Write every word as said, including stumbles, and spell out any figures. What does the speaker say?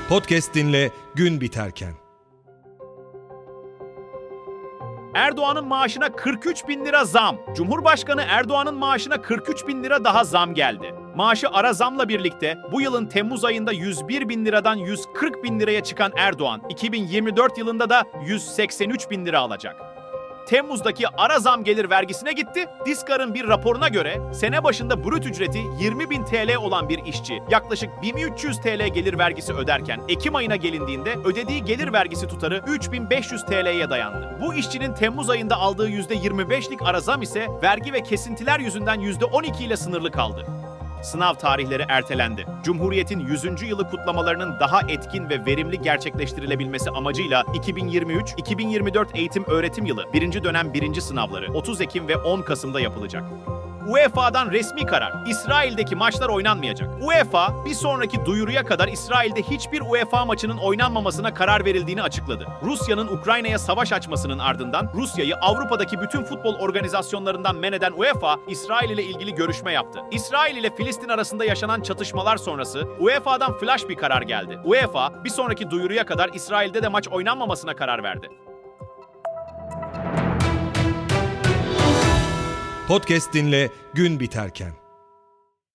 Podcast dinle gün biterken. Erdoğan'ın maaşına kırk üç bin lira zam. Cumhurbaşkanı Erdoğan'ın maaşına kırk üç bin lira daha zam geldi. Maaşı ara zamla birlikte bu yılın Temmuz ayında yüz bir bin liradan yüz kırk bin liraya çıkan Erdoğan, iki bin yirmi dört yılında da yüz seksen üç bin lira alacak. Temmuz'daki ara zam gelir vergisine gitti. Diskar'ın bir raporuna göre sene başında brüt ücreti yirmi bin T L olan bir işçi yaklaşık bin üç yüz T L gelir vergisi öderken Ekim ayına gelindiğinde ödediği gelir vergisi tutarı üç bin beş yüz T L'ye dayandı. Bu işçinin Temmuz ayında aldığı yüzde yirmi beşlik ara zam ise vergi ve kesintiler yüzünden yüzde on iki ile sınırlı kaldı. Sınav tarihleri ertelendi. Cumhuriyet'in yüzüncü yılı kutlamalarının daha etkin ve verimli gerçekleştirilebilmesi amacıyla iki bin yirmi üç iki bin yirmi dört eğitim öğretim yılı birinci dönem birinci sınavları otuz Ekim ve on Kasım'da yapılacak. U E F A'dan resmi karar, İsrail'deki maçlar oynanmayacak. U E F A, bir sonraki duyuruya kadar İsrail'de hiçbir U E F A maçının oynanmamasına karar verildiğini açıkladı. Rusya'nın Ukrayna'ya savaş açmasının ardından Rusya'yı Avrupa'daki bütün futbol organizasyonlarından men eden U E F A, İsrail ile ilgili görüşme yaptı. İsrail ile Filistin arasında yaşanan çatışmalar sonrası U E F A'dan flash bir karar geldi. U E F A, bir sonraki duyuruya kadar İsrail'de de maç oynanmamasına karar verdi. Podcast dinle gün biterken.